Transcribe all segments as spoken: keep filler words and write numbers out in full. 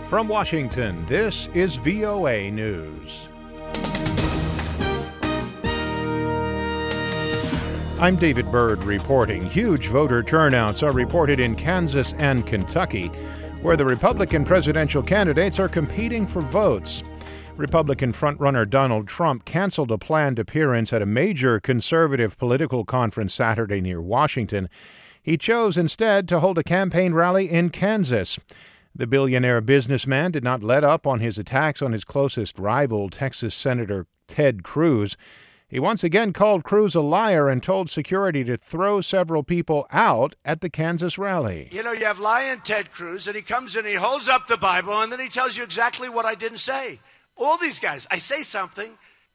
From Washington, this is V O A News. I'm David Byrd reporting. Huge voter turnouts are reported in Kansas and Kentucky, where the Republican presidential candidates are competing for votes. Republican frontrunner Donald Trump canceled a planned appearance at a major conservative political conference Saturday near Washington. He chose instead to hold a campaign rally in Kansas. The billionaire businessman did not let up on his attacks on his closest rival, Texas Senator Ted Cruz. He once again called Cruz a liar and told security to throw several people out at the Kansas rally. You know, you have lying Ted Cruz, and he comes in, he holds up the Bible, and then he tells you exactly what I didn't say. All these guys, I say something,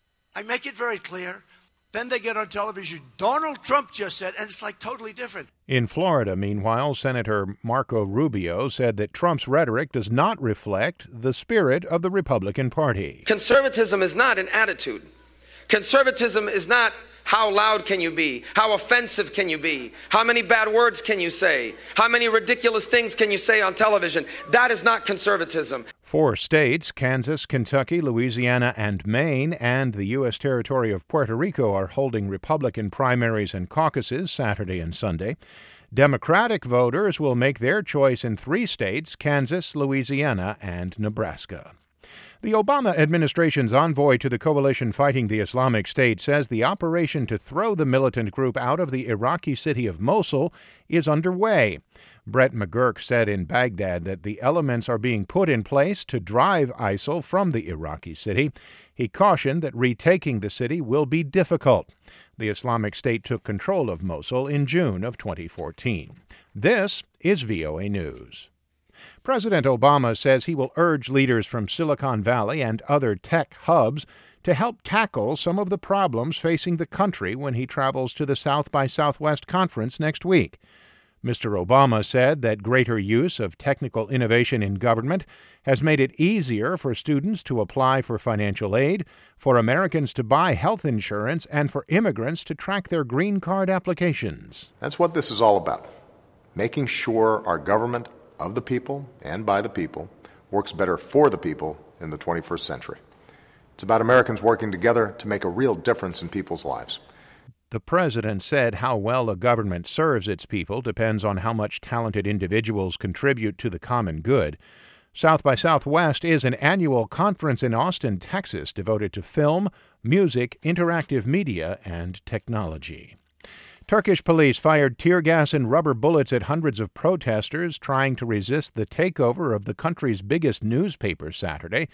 I make it very clear, then they get on television, Donald Trump just said, and it's like totally different. In Florida, meanwhile, Senator Marco Rubio said that Trump's rhetoric does not reflect the spirit of the Republican Party. Conservatism is not an attitude. Conservatism is not how loud can you be, how offensive can you be, how many bad words can you say, how many ridiculous things can you say on television. That is not conservatism. Four states, Kansas, Kentucky, Louisiana, and Maine, and the U S territory of Puerto Rico are holding Republican primaries and caucuses Saturday and Sunday. Democratic voters will make their choice in three states, Kansas, Louisiana, and Nebraska. The Obama administration's envoy to the coalition fighting the Islamic State says the operation to throw the militant group out of the Iraqi city of Mosul is underway. Brett McGurk said in Baghdad that the elements are being put in place to drive ISIL from the Iraqi city. He cautioned that retaking the city will be difficult. The Islamic State took control of Mosul in June of twenty fourteen. This is V O A News. President Obama says he will urge leaders from Silicon Valley and other tech hubs to help tackle some of the problems facing the country when he travels to the South by Southwest conference next week. Mister Obama said that greater use of technical innovation in government has made it easier for students to apply for financial aid, for Americans to buy health insurance, and for immigrants to track their green card applications. That's what this is all about, making sure our government of the people and by the people works better for the people in the twenty-first century. It's about Americans working together to make a real difference in people's lives. The president said how well a government serves its people depends on how much talented individuals contribute to the common good. South by Southwest is an annual conference in Austin, Texas, devoted to film, music, interactive media, and technology. Turkish police fired tear gas and rubber bullets at hundreds of protesters trying to resist the takeover of the country's biggest newspaper Saturday.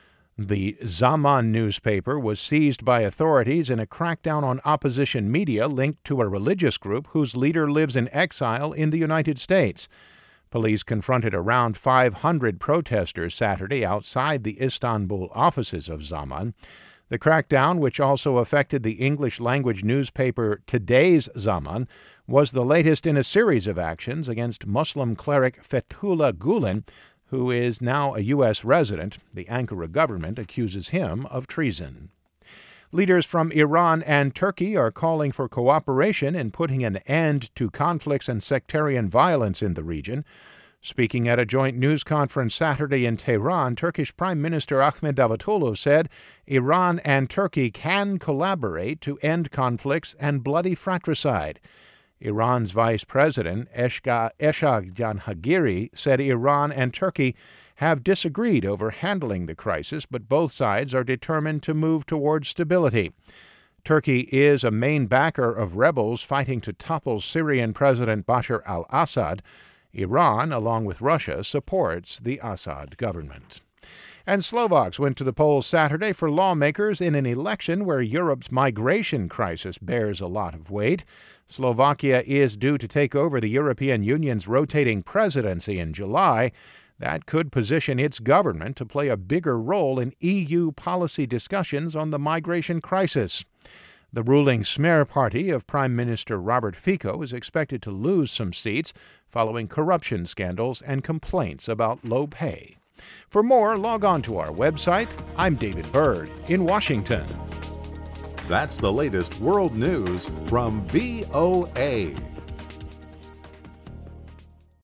The Zaman newspaper was seized by authorities in a crackdown on opposition media linked to a religious group whose leader lives in exile in the United States. Police confronted around five hundred protesters Saturday outside the Istanbul offices of Zaman. The crackdown, which also affected the English-language newspaper Today's Zaman, was the latest in a series of actions against Muslim cleric Fethullah Gulen, who is now a U S resident. The Ankara government accuses him of treason. Leaders from Iran and Turkey are calling for cooperation in putting an end to conflicts and sectarian violence in the region. Speaking at a joint news conference Saturday in Tehran, Turkish Prime Minister Ahmet Davutoglu said Iran and Turkey can collaborate to end conflicts and bloody fratricide. Iran's Vice President Eshga, Eshag Janhagiri said Iran and Turkey have disagreed over handling the crisis, but both sides are determined to move towards stability. Turkey is a main backer of rebels fighting to topple Syrian President Bashar al-Assad. Iran, along with Russia, supports the Assad government. And Slovaks went to the polls Saturday for lawmakers in an election where Europe's migration crisis bears a lot of weight. Slovakia is due to take over the European Union's rotating presidency in July. That could position its government to play a bigger role in E U policy discussions on the migration crisis. The ruling Smer party of Prime Minister Robert Fico is expected to lose some seats following corruption scandals and complaints about low pay. For more, log on to our website. I'm David Byrd in Washington. That's the latest world news from V O A.